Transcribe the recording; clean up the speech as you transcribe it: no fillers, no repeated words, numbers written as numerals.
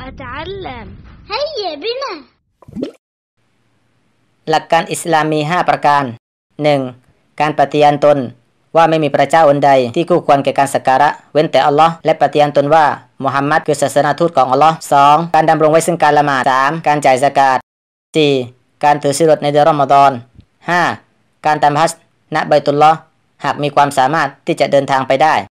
وأتعلم. هيا بنا. หลักการอิสลามมี5ประการ 1. การปฏิญาณตนว่าไม่มีพระเจ้าอื่นใดที่คู่ควรแก่การสักการะเว้นแต่อัลลอฮ์และปฏิญาณตนว่ามุฮัมมัดคือศาสนาทูตของอัลลอฮ์ 2. การดำรงไว้ซึ่งการละหมาด 3. การจ่ายซะกาต 4. การถือศีลอดในเดือนรอมฎอน 5. การทำฮัจญ์ณบัยตุลลอฮ์หากมีความสามารถที่จะเดินทางไปได้